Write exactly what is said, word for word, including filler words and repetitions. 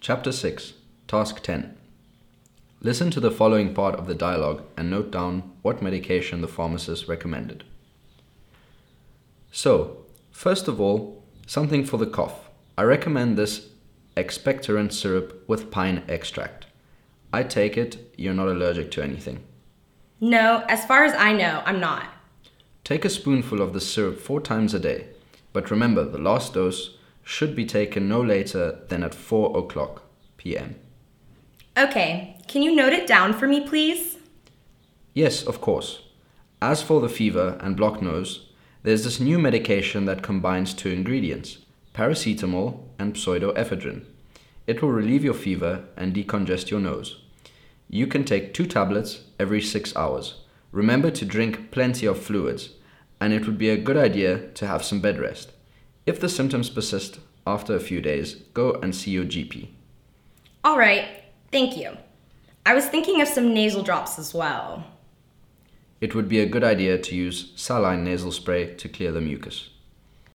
Chapter six, Task ten. Listen to the following part of the dialogue and note down what medication the pharmacist recommended. So, first of all, something for the cough. I recommend this expectorant syrup with pine extract. I take it you're not allergic to anything. No, as far as I know, I'm not. Take a spoonful of the syrup four times a day, but remember the last dose should be taken no later than at four o'clock p m. Okay, can you note it down for me, please? Yes, of course. As for the fever and blocked nose, there's this new medication that combines two ingredients, paracetamol and pseudoephedrine. It will relieve your fever and decongest your nose. You can take two tablets every six hours. Remember to drink plenty of fluids, and it would be a good idea to have some bed rest. If the symptoms persist after a few days, go and see your G P. All right, thank you. I was thinking of some nasal drops as well. It would be a good idea to use saline nasal spray to clear the mucus.